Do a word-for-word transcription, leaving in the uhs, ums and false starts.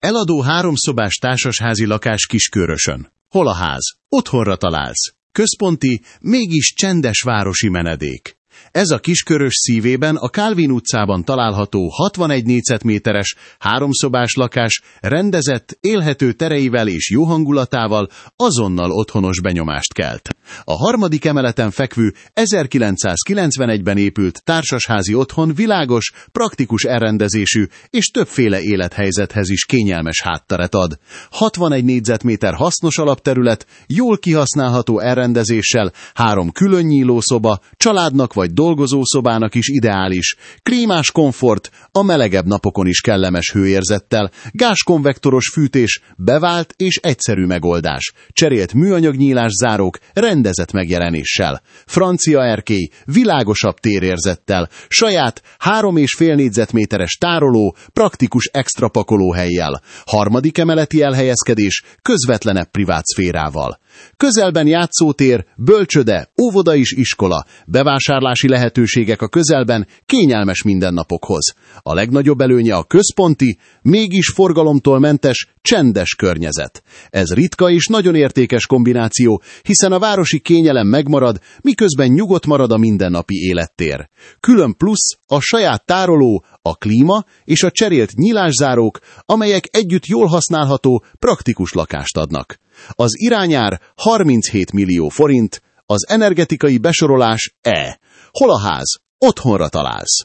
Eladó háromszobás társasházi lakás Kiskörösön. Hol a ház? Otthonra találsz. Központi, mégis csendes városi menedék. Ez a Kiskörös szívében, a Kálvin utcában található hatvanegy négyzetméteres, háromszobás lakás rendezett, élhető tereivel és jó hangulatával azonnal otthonos benyomást kelt. A harmadik emeleten fekvő ezerkilencszázkilencvenegyben épült társasházi otthon világos, praktikus elrendezésű és többféle élethelyzethez is kényelmes hátteret ad. hatvanegy négyzetméter hasznos alapterület, jól kihasználható elrendezéssel, három külön nyíló szoba, családnak vagy dolgozószobának is ideális, klímás komfort, a melegebb napokon is kellemes hőérzettel, gázkonvektoros fűtés, bevált és egyszerű megoldás, cserélt műanyag nyílás zárók, rendezett megjelenéssel, francia erkély, világosabb térérzettel, saját három és fél négyzetméteres tároló, praktikus extra pakolóhellyel, harmadik emeleti elhelyezkedés, közvetlenebb privát szférával. Közelben játszótér, bölcsöde, óvoda és iskola, bevásárlási lehetőségek a közelben, kényelmes mindennapokhoz. A legnagyobb előnye a központi, mégis forgalomtól mentes, csendes környezet. Ez ritka és nagyon értékes kombináció, hiszen a városi kényelem megmarad, miközben nyugodt marad a mindennapi élettér. Külön plusz a saját tároló, a klíma és a cserélt nyilászárók, amelyek együtt jól használható, praktikus lakást adnak. Az irányár harminchét millió forint, az energetikai besorolás E. Hol a ház? Otthonra találsz.